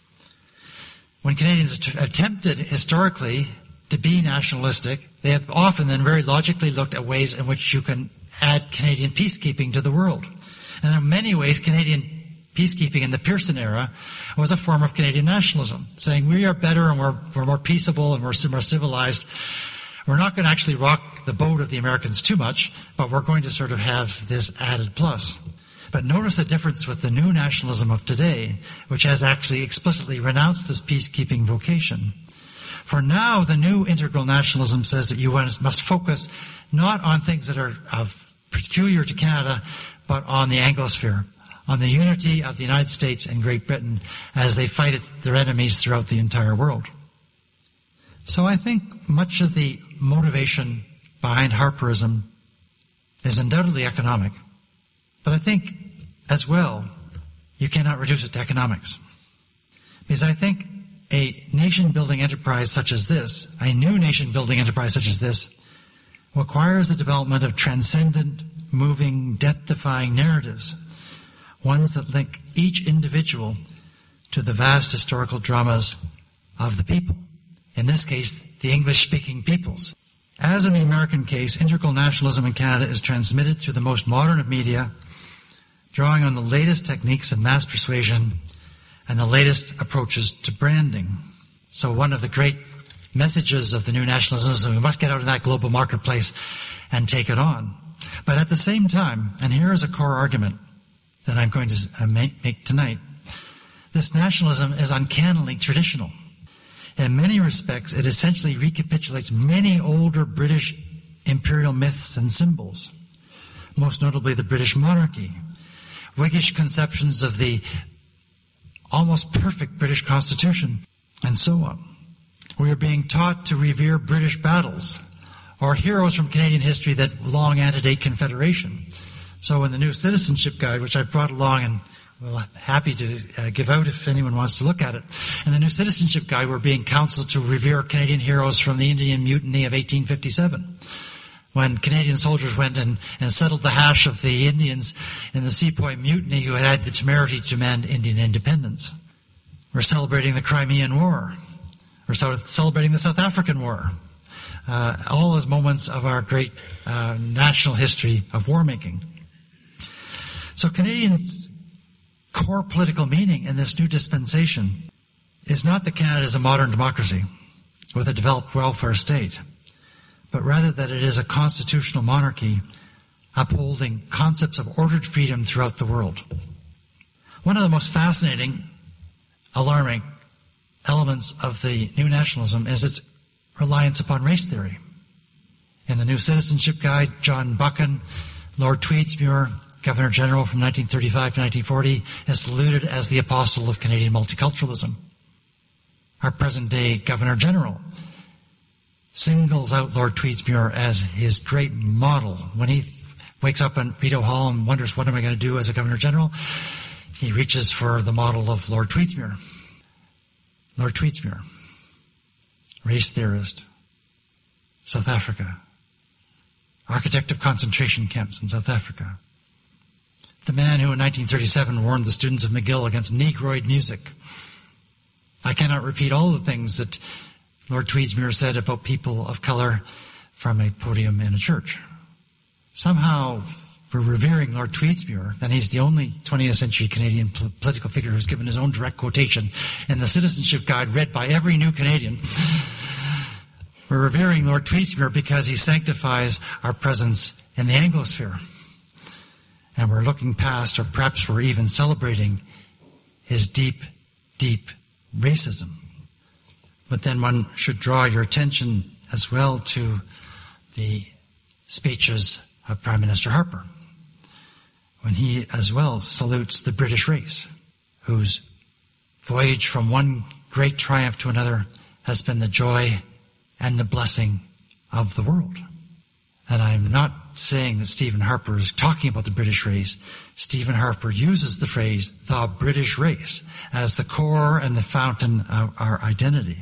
When Canadians attempted historically to be nationalistic, they have often then very logically looked at ways in which you can add Canadian peacekeeping to the world. And in many ways, Canadian peacekeeping in the Pearson era was a form of Canadian nationalism, saying we are better and we're, we're more peaceable and we're more civilized. We're not going to actually rock the boat of the Americans too much, but we're going to sort of have this added plus. But notice the difference with the new nationalism of today, which has actually explicitly renounced this peacekeeping vocation. For now, the new integral nationalism says that you must focus not on things that are of peculiar to Canada, but on the Anglosphere, on the unity of the United States and Great Britain as they fight its, their enemies throughout the entire world. So I think much of the motivation behind Harperism is undoubtedly economic. But I think, as well, you cannot reduce it to economics. Because I think a nation-building enterprise such as this, a new nation-building enterprise such as this, requires the development of transcendent, moving, death-defying narratives, ones that link each individual to the vast historical dramas of the people. In this case, the English-speaking peoples. As in the American case, integral nationalism in Canada is transmitted through the most modern of media, drawing on the latest techniques of mass persuasion and the latest approaches to branding. So one of the great messages of the new nationalism is that we must get out in that global marketplace and take it on. But at the same time, and here is a core argument that I'm going to make tonight, this nationalism is uncannily traditional. In many respects, it essentially recapitulates many older British imperial myths and symbols, most notably the British monarchy, Whiggish conceptions of the almost perfect British Constitution, and so on. We are being taught to revere British battles, or heroes from Canadian history that long antedate Confederation. So in the new Citizenship Guide, which I brought along and well, I'm happy to uh, give out if anyone wants to look at it. In the new Citizenship Guide, we're being counseled to revere Canadian heroes from the Indian Mutiny of eighteen fifty-seven, when Canadian soldiers went and, and settled the hash of the Indians in the Sepoy Mutiny who had had the temerity to demand Indian independence. We're celebrating the Crimean War. We're celebrating the South African War. Uh, all as moments of our great uh, national history of war making. So Canadians' core political meaning in this new dispensation is not that Canada is a modern democracy with a developed welfare state, but rather that it is a constitutional monarchy upholding concepts of ordered freedom throughout the world. One of the most fascinating, alarming elements of the new nationalism is its reliance upon race theory. In the new Citizenship Guide, John Buchan, Lord Tweedsmuir, Governor General from nineteen thirty-five to nineteen forty, is saluted as the apostle of Canadian multiculturalism. Our present-day Governor General singles out Lord Tweedsmuir as his great model. When he wakes up in Rideau Hall and wonders, what am I going to do as a Governor General? He reaches for the model of Lord Tweedsmuir. Lord Tweedsmuir, race theorist, South Africa, architect of concentration camps in South Africa, the man who in nineteen thirty-seven warned the students of McGill against Negroid music. I cannot repeat all the things that Lord Tweedsmuir said about people of color from a podium in a church. Somehow we're revering Lord Tweedsmuir, and he's the only twentieth century Canadian pol- political figure who's given his own direct quotation in the Citizenship Guide read by every new Canadian. We're revering Lord Tweedsmuir because he sanctifies our presence in the Anglosphere. And we're looking past, or perhaps we're even celebrating, his deep, deep racism. But then one should draw your attention as well to the speeches of Prime Minister Harper, when he as well salutes the British race, whose voyage from one great triumph to another has been the joy and the blessing of the world. And I'm not saying that Stephen Harper is talking about the British race. Stephen Harper uses the phrase, the British race, as the core and the fountain of our identity.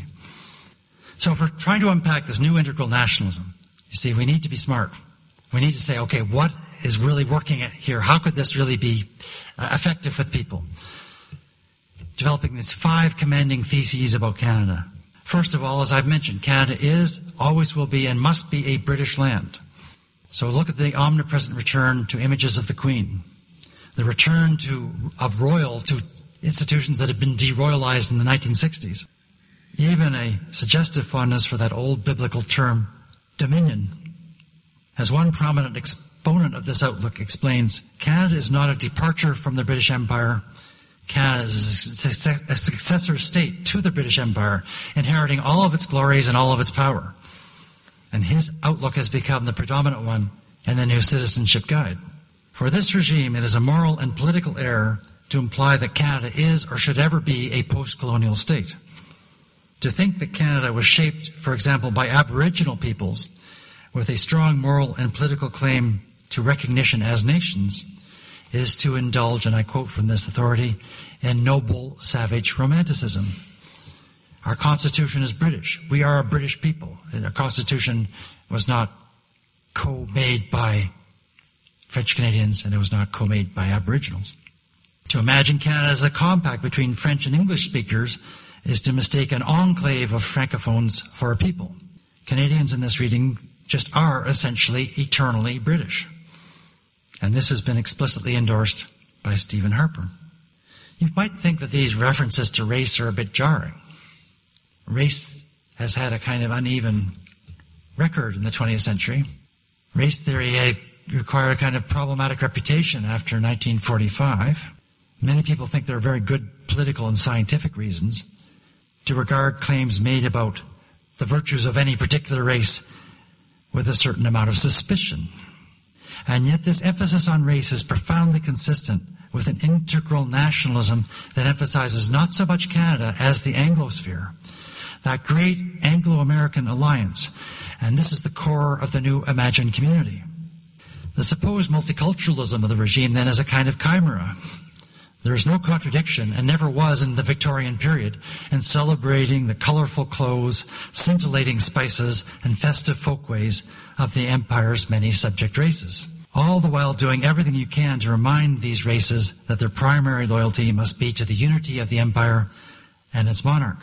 So if we're trying to unpack this new integral nationalism, you see, we need to be smart. We need to say, okay, what is really working here? How could this really be uh, effective with people? Developing these five commanding theses about Canada. First of all, as I've mentioned, Canada is, always will be, and must be a British land. So look at the omnipresent return to images of the Queen, the return to of royal to institutions that had been deroyalized in the nineteen sixties. Even a suggestive fondness for that old biblical term, dominion. As one prominent exponent of this outlook explains, Canada is not a departure from the British Empire. Canada is a successor state to the British Empire, inheriting all of its glories and all of its power. And his outlook has become the predominant one in the new Citizenship Guide. For this regime, it is a moral and political error to imply that Canada is or should ever be a post-colonial state. To think that Canada was shaped, for example, by Aboriginal peoples with a strong moral and political claim to recognition as nations is to indulge, and I quote from this authority, in noble, savage romanticism. Our Constitution is British. We are a British people. Our Constitution was not co-made by French Canadians, and it was not co-made by Aboriginals. To imagine Canada as a compact between French and English speakers is to mistake an enclave of francophones for a people. Canadians in this reading just are essentially eternally British. And this has been explicitly endorsed by Stephen Harper. You might think that these references to race are a bit jarring. Race has had a kind of uneven record in the twentieth century. Race theory had acquired a kind of problematic reputation after nineteen forty-five. Many people think there are very good political and scientific reasons to regard claims made about the virtues of any particular race with a certain amount of suspicion. And yet this emphasis on race is profoundly consistent with an integral nationalism that emphasizes not so much Canada as the Anglosphere, that great Anglo-American alliance. And this is the core of the new imagined community. The supposed multiculturalism of the regime then is a kind of chimera. There is no contradiction, and never was in the Victorian period, in celebrating the colorful clothes, scintillating spices, and festive folkways of the empire's many subject races. All the while doing everything you can to remind these races that their primary loyalty must be to the unity of the empire and its monarch.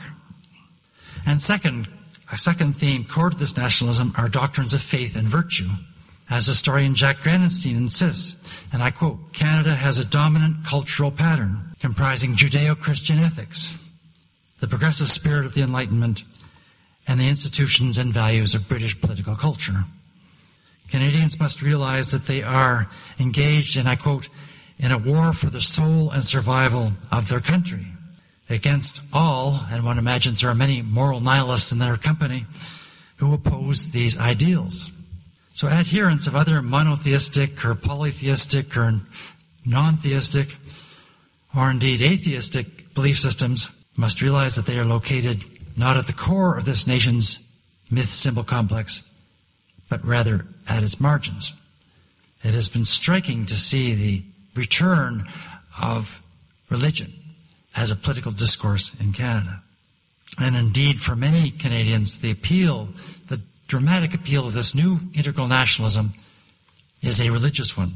And second, a second theme core to this nationalism are doctrines of faith and virtue. As historian Jack Granenstein insists, and I quote, Canada has a dominant cultural pattern comprising Judeo-Christian ethics, the progressive spirit of the Enlightenment, and the institutions and values of British political culture. Canadians must realize that they are engaged, and I quote, in a war for the soul and survival of their country, against all, and one imagines there are many moral nihilists in their company, who oppose these ideals. So adherents of other monotheistic or polytheistic or non-theistic or indeed atheistic belief systems must realize that they are located not at the core of this nation's myth-symbol complex, but rather at its margins. It has been striking to see the return of religion as a political discourse in Canada. And indeed, for many Canadians, the appeal, the dramatic appeal of this new integral nationalism is a religious one.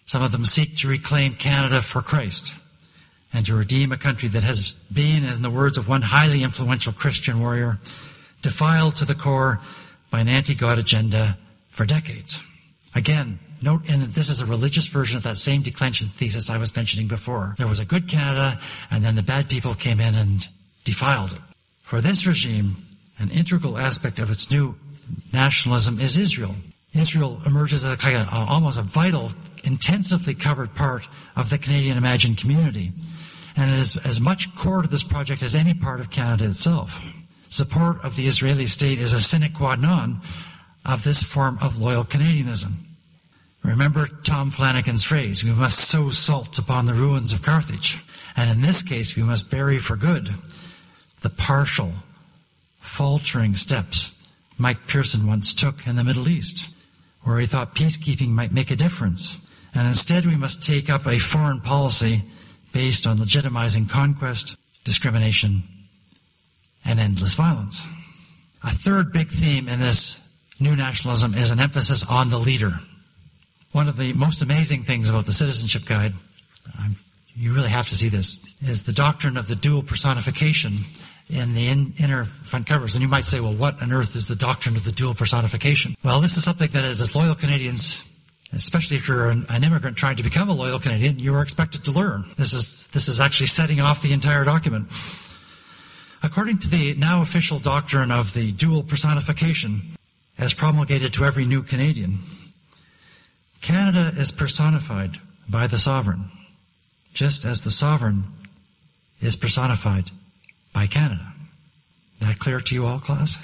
Some of them seek to reclaim Canada for Christ and to redeem a country that has been, in the words of one highly influential Christian warrior, defiled to the core by an anti-God agenda for decades. Again, note, and this is a religious version of that same declension thesis I was mentioning before. There was a good Canada, and then the bad people came in and defiled it. For this regime, an integral aspect of its new nationalism is Israel. Israel emerges as a, kind of, almost a vital, intensively covered part of the Canadian imagined community, and it is as much core to this project as any part of Canada itself. Support of the Israeli state is a sine qua non of this form of loyal Canadianism. Remember Tom Flanagan's phrase, we must sow salt upon the ruins of Carthage. And in this case, we must bury for good the partial, faltering steps Mike Pearson once took in the Middle East, where he thought peacekeeping might make a difference. And instead, we must take up a foreign policy based on legitimizing conquest, discrimination, and endless violence. A third big theme in this new nationalism is an emphasis on the leader. One of the most amazing things about the Citizenship Guide, I'm, you really have to see this, is the doctrine of the dual personification in the in, inner front covers. And you might say, well, what on earth is the doctrine of the dual personification? Well, this is something that as loyal Canadians, especially if you're an, an immigrant trying to become a loyal Canadian, you are expected to learn. This is, this is actually setting off the entire document. According to the now official doctrine of the dual personification, as promulgated to every new Canadian, Canada is personified by the sovereign, just as the sovereign is personified by Canada. That clear to you all, class?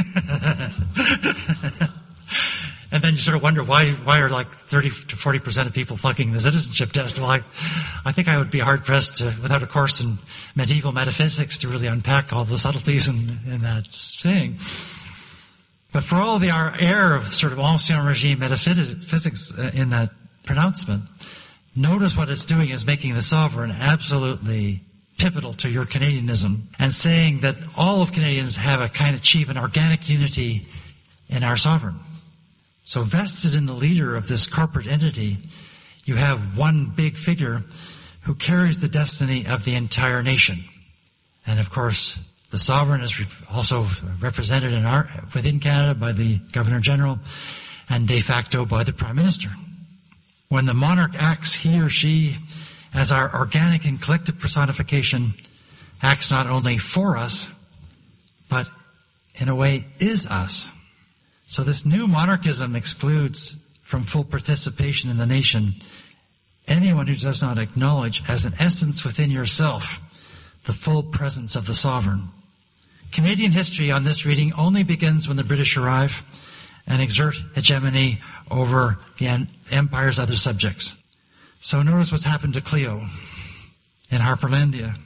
And then you sort of wonder why why are like thirty to forty percent of people flunking the citizenship test? Well, I, I think I would be hard-pressed to, without a course in medieval metaphysics to really unpack all the subtleties in, in that saying. But for all the our air of sort of ancien regime metaphysics in that pronouncement, notice what it's doing is making the sovereign absolutely pivotal to your Canadianism and saying that all of Canadians have a kind of achieve an organic unity in our sovereign. So vested in the leader of this corporate entity, you have one big figure who carries the destiny of the entire nation. And of course, the sovereign is also represented in our, within Canada by the Governor-General and de facto by the Prime Minister. When the monarch acts, he or she, as our organic and collective personification, acts not only for us, but in a way is us. So this new monarchism excludes from full participation in the nation anyone who does not acknowledge as an essence within yourself the full presence of the sovereign. Canadian history on this reading only begins when the British arrive and exert hegemony over the empire's other subjects. So notice what's happened to Cleo in Harperlandia.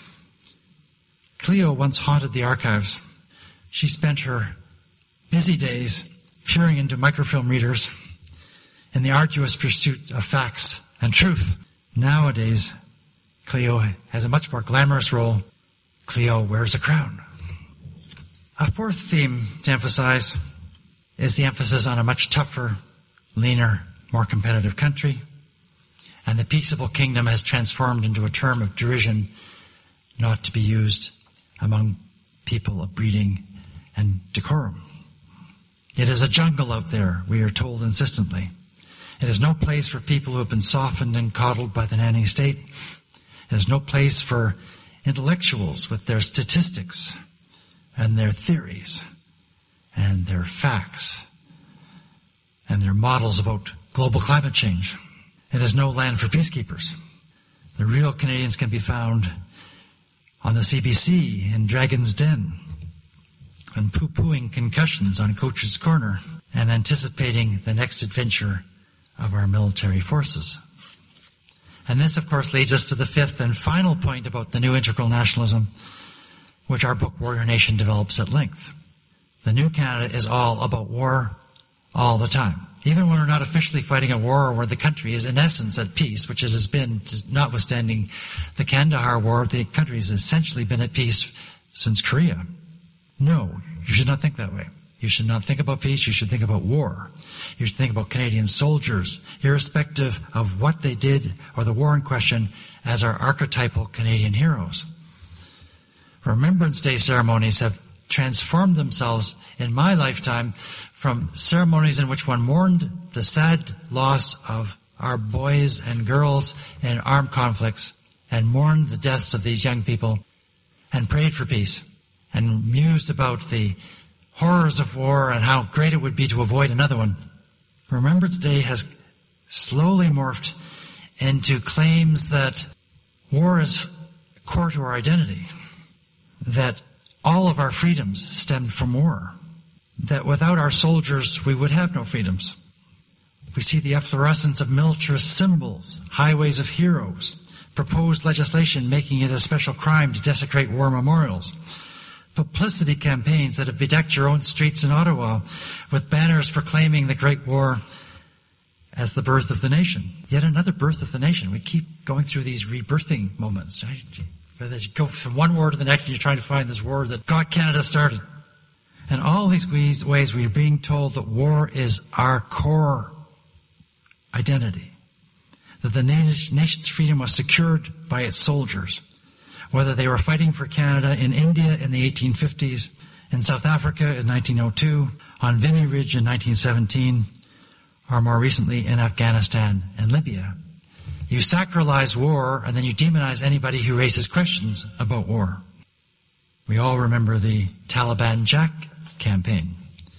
Cleo once haunted the archives. She spent her busy days peering into microfilm readers in the arduous pursuit of facts and truth. Nowadays, Cleo has a much more glamorous role. Cleo wears a crown. A fourth theme to emphasize is the emphasis on a much tougher, leaner, more competitive country. And the peaceable kingdom has transformed into a term of derision not to be used among people of breeding and decorum. It is a jungle out there, we are told insistently. It is no place for people who have been softened and coddled by the nanny state. It is no place for intellectuals with their statistics and their theories and their facts and their models about global climate change. It is no land for peacekeepers. The real Canadians can be found on the C B C in Dragon's Den, and poo-pooing concussions on Coach's Corner, and anticipating the next adventure of our military forces. And this, of course, leads us to the fifth and final point about the new integral nationalism, which our book Warrior Nation develops at length. The new Canada is all about war all the time. Even when we're not officially fighting a war, or where the country is in essence at peace, which it has been, notwithstanding the Kandahar War, the country has essentially been at peace since Korea. No, you should not think that way. You should not think about peace, you should think about war. You should think about Canadian soldiers, irrespective of what they did or the war in question, as our archetypal Canadian heroes. Remembrance Day ceremonies have transformed themselves in my lifetime from ceremonies in which one mourned the sad loss of our boys and girls in armed conflicts and mourned the deaths of these young people and prayed for peace and mused about the horrors of war and how great it would be to avoid another one. Remembrance Day has slowly morphed into claims that war is core to our identity, that all of our freedoms stemmed from war, that without our soldiers we would have no freedoms. We see the efflorescence of militarist symbols, highways of heroes, proposed legislation making it a special crime to desecrate war memorials, publicity campaigns that have bedecked your own streets in Ottawa with banners proclaiming the Great War as the birth of the nation. Yet another birth of the nation. We keep going through these rebirthing moments. Right? You go from one war to the next and you're trying to find this war that got Canada started. And all these ways, ways we're being told that war is our core identity, that the nation's freedom was secured by its soldiers, whether they were fighting for Canada in India in the eighteen fifties, in South Africa in nineteen oh two, on Vimy Ridge in nineteen seventeen, or more recently in Afghanistan and Libya. You sacralize war and then you demonize anybody who raises questions about war. We all remember the Taliban Jack campaign,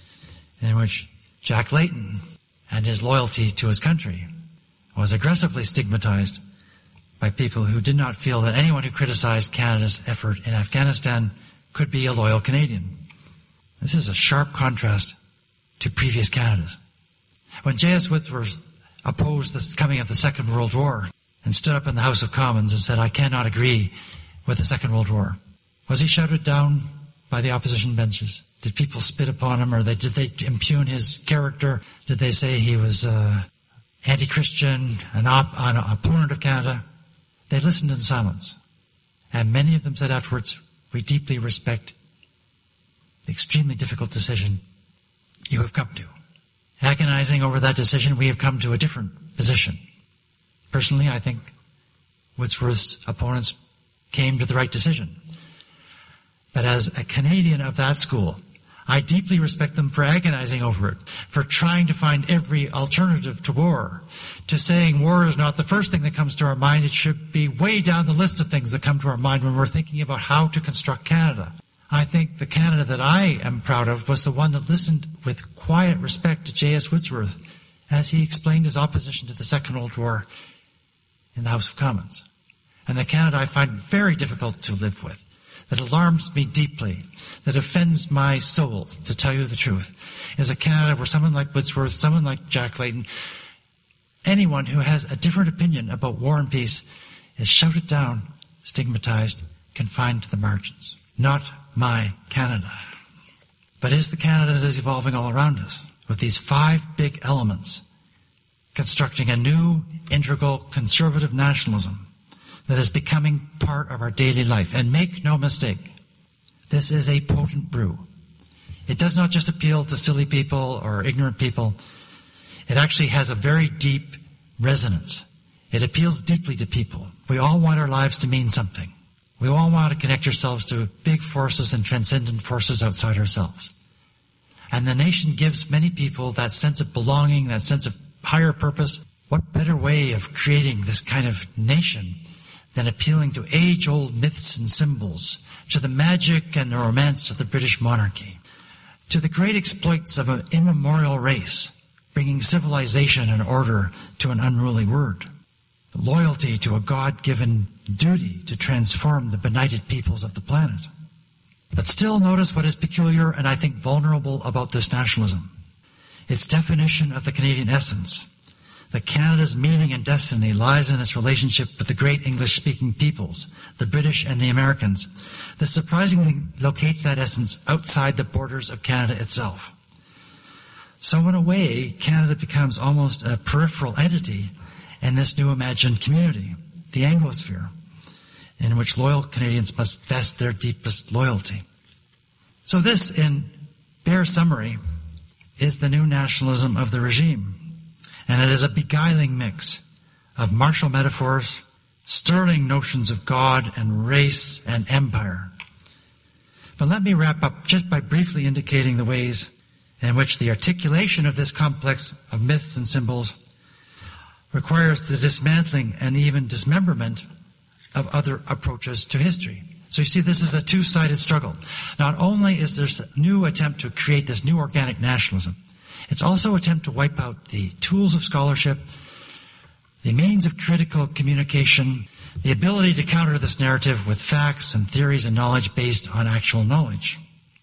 in which Jack Layton and his loyalty to his country was aggressively stigmatized by people who did not feel that anyone who criticized Canada's effort in Afghanistan could be a loyal Canadian. This is a sharp contrast to previous Canadas. When J S Whitworth opposed the coming of the Second World War and stood up in the House of Commons and said, "I cannot agree with the Second World War," was he shouted down by the opposition benches? Did people spit upon him, or they, did they impugn his character? Did they say he was uh, anti-Christian, an, op- an opponent of Canada? They listened in silence. And many of them said afterwards, "We deeply respect the extremely difficult decision you have come to." Agonizing over that decision, we have come to a different position. Personally, I think Wordsworth's opponents came to the right decision. But as a Canadian of that school, I deeply respect them for agonizing over it, for trying to find every alternative to war, to saying war is not the first thing that comes to our mind. It should be way down the list of things that come to our mind when we're thinking about how to construct Canada. I think the Canada that I am proud of was the one that listened with quiet respect to J S Whitworth as he explained his opposition to the Second World War in the House of Commons. And the Canada I find very difficult to live with, that alarms me deeply, that offends my soul, to tell you the truth, is a Canada where someone like Wordsworth, someone like Jack Layton, anyone who has a different opinion about war and peace is shouted down, stigmatized, confined to the margins. Not my Canada. But it is the Canada that is evolving all around us, with these five big elements, constructing a new, integral, conservative nationalism that is becoming part of our daily life. And make no mistake, this is a potent brew. It does not just appeal to silly people or ignorant people. It actually has a very deep resonance. It appeals deeply to people. We all want our lives to mean something. We all want to connect ourselves to big forces and transcendent forces outside ourselves. And the nation gives many people that sense of belonging, that sense of higher purpose. What better way of creating this kind of nation than appealing to age-old myths and symbols, to the magic and the romance of the British monarchy, to the great exploits of an immemorial race, bringing civilization and order to an unruly word, loyalty to a God-given duty to transform the benighted peoples of the planet. But still notice what is peculiar and I think vulnerable about this nationalism. Its definition of the Canadian essence, that Canada's meaning and destiny lies in its relationship with the great English-speaking peoples, the British and the Americans, that surprisingly locates that essence outside the borders of Canada itself. So in a way, Canada becomes almost a peripheral entity in this new imagined community, the Anglosphere, in which loyal Canadians must vest their deepest loyalty. So this, in bare summary is the new nationalism of the regime, and it is a beguiling mix of martial metaphors, sterling notions of God and race and empire. But let me wrap up just by briefly indicating the ways in which the articulation of this complex of myths and symbols requires the dismantling and even dismemberment of other approaches to history. So you see, this is a two-sided struggle. Not only is there a new attempt to create this new organic nationalism, it's also an attempt to wipe out the tools of scholarship, the means of critical communication, the ability to counter this narrative with facts and theories and knowledge based on actual knowledge.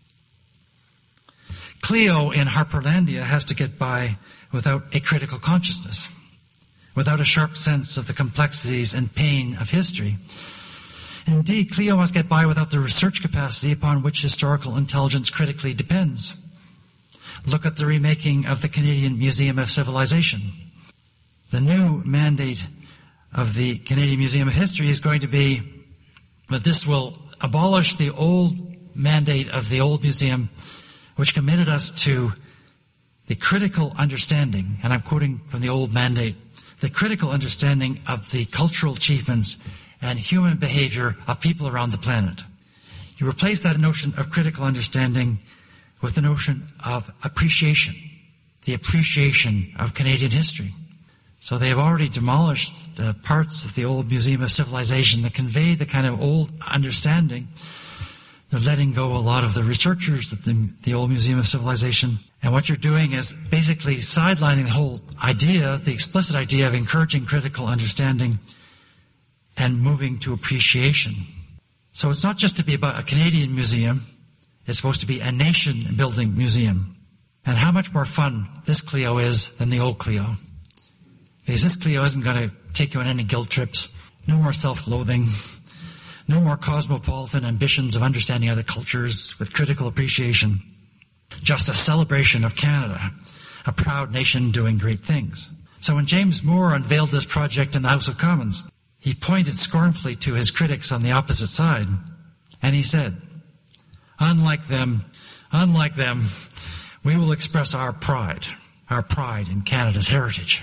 Cleo in Harperlandia has to get by without a critical consciousness, without a sharp sense of the complexities and pain of history. Indeed, Cleo must get by without the research capacity upon which historical intelligence critically depends. Look at the remaking of the Canadian Museum of Civilization. The new mandate of the Canadian Museum of History is going to be that this will abolish the old mandate of the old museum, which committed us to the critical understanding, and I'm quoting from the old mandate, the critical understanding of the cultural achievements and human behavior of people around the planet. You replace that notion of critical understanding with the notion of appreciation, the appreciation of Canadian history. So they have already demolished the parts of the old Museum of Civilization that convey the kind of old understanding. They're letting go a lot of the researchers at the, the old Museum of Civilization. And what you're doing is basically sidelining the whole idea, the explicit idea of encouraging critical understanding and moving to appreciation. So it's not just to be about a Canadian museum, it's supposed to be a nation-building museum. And how much more fun this Cleo is than the old Cleo. Because this Cleo isn't going to take you on any guilt trips, no more self-loathing, no more cosmopolitan ambitions of understanding other cultures with critical appreciation. Just a celebration of Canada, a proud nation doing great things. So when James Moore unveiled this project in the House of Commons, he pointed scornfully to his critics on the opposite side, and he said, unlike them, unlike them, we will express our pride, our pride in Canada's heritage.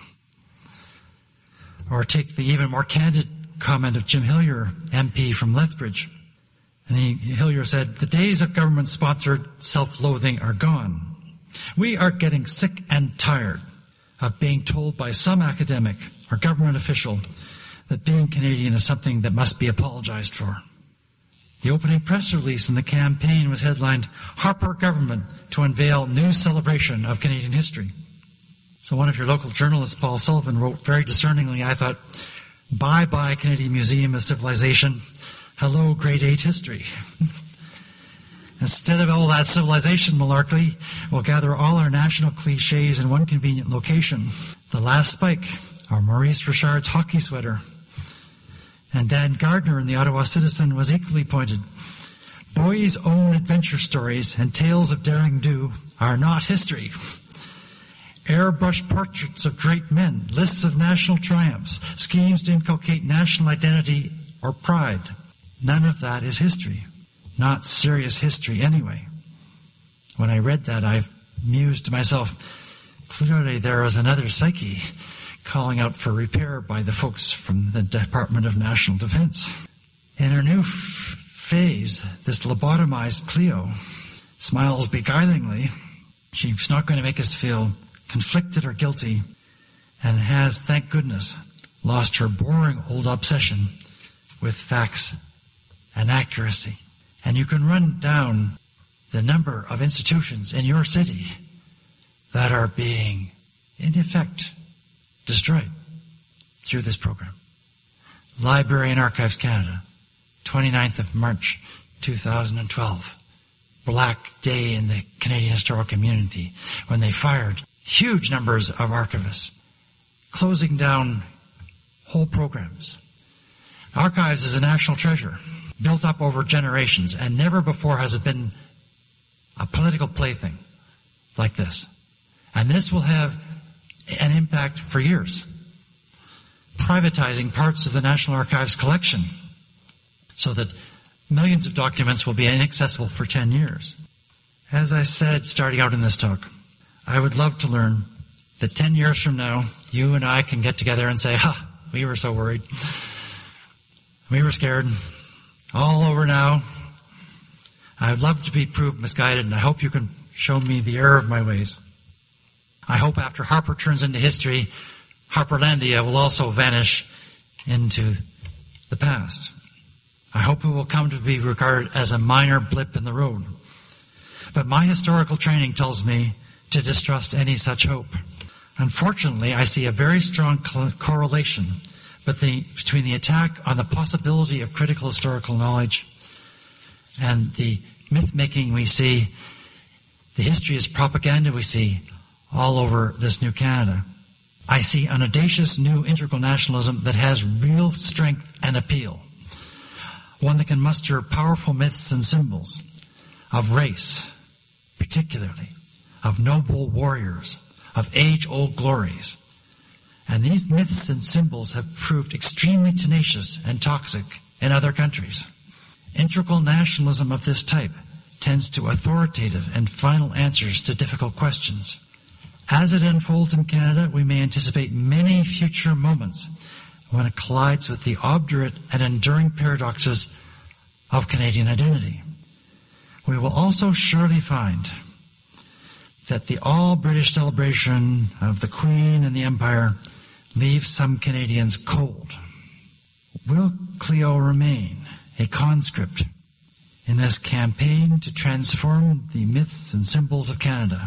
Or take the even more candid comment of Jim Hillier, M P from Lethbridge. And he, Hillier said, the days of government-sponsored self-loathing are gone. We are getting sick and tired of being told by some academic or government official that being Canadian is something that must be apologized for. The opening press release in the campaign was headlined, Harper Government to Unveil New Celebration of Canadian History. So one of your local journalists, Paul Sullivan, wrote very discerningly, I thought, bye-bye Canadian Museum of Civilization, hello grade eight history. Instead of all that civilization malarkey, we'll gather all our national cliches in one convenient location. The Last Spike, or Maurice Richard's hockey sweater. And Dan Gardner in the Ottawa Citizen was equally pointed. Boys' own adventure stories and tales of daring do are not history. Airbrushed portraits of great men, lists of national triumphs, schemes to inculcate national identity or pride. None of that is history. Not serious history anyway. When I read that, I mused to myself, clearly there is another psyche calling out for repair by the folks from the Department of National Defense. In her new f- phase, this lobotomized Cleo smiles beguilingly. She's not going to make us feel conflicted or guilty, and has, thank goodness, lost her boring old obsession with facts and accuracy. And you can run down the number of institutions in your city that are being, in effect, destroyed through this program. Library and Archives Canada, twenty-ninth of March, two thousand twelve. Black day in the Canadian historical community when they fired huge numbers of archivists, closing down whole programs. Archives is a national treasure, built up over generations, and never before has it been a political plaything like this. And this will have an impact for years. Privatizing parts of the National Archives collection so that millions of documents will be inaccessible for ten years. As I said starting out in this talk, I would love to learn that ten years from now, you and I can get together and say, ha, we were so worried. We were scared. All over now. I'd love to be proved misguided, and I hope you can show me the error of my ways. I hope after Harper turns into history, Harperlandia will also vanish into the past. I hope it will come to be regarded as a minor blip in the road. But my historical training tells me to distrust any such hope. Unfortunately, I see a very strong co- correlation between the attack on the possibility of critical historical knowledge and the myth-making we see, the history as propaganda we see all over this new Canada. I see an audacious new integral nationalism that has real strength and appeal, one that can muster powerful myths and symbols of race, particularly, of noble warriors, of age-old glories. And these myths and symbols have proved extremely tenacious and toxic in other countries. Integral nationalism of this type tends to authoritative and final answers to difficult questions. As it unfolds in Canada, we may anticipate many future moments when it collides with the obdurate and enduring paradoxes of Canadian identity. We will also surely find that the all-British celebration of the Queen and the Empire leaves some Canadians cold. Will Cleo remain a conscript in this campaign to transform the myths and symbols of Canada?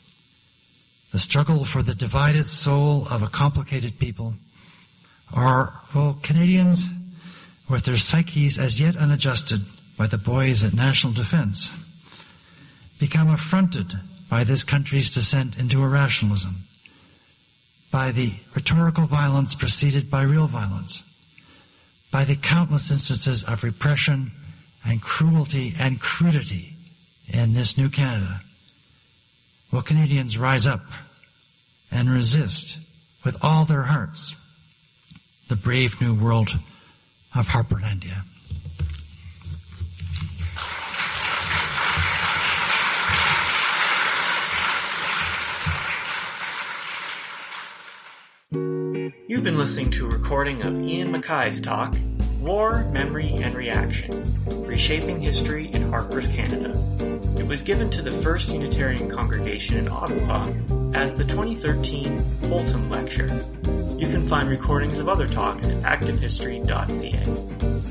The struggle for the divided soul of a complicated people? Or will Canadians, with their psyches as yet unadjusted by the boys at National Defence, become affronted by this country's descent into irrationalism, by the rhetorical violence preceded by real violence, by the countless instances of repression and cruelty and crudity in this new Canada? Will Canadians rise up and resist with all their hearts the brave new world of Harperlandia? You've been listening to a recording of Ian Mackay's talk, War, Memory, and Reaction, Reshaping History in Harper's Canada. It was given to the First Unitarian Congregation in Ottawa as the twenty thirteen Holton Lecture. You can find recordings of other talks at active history dot c a.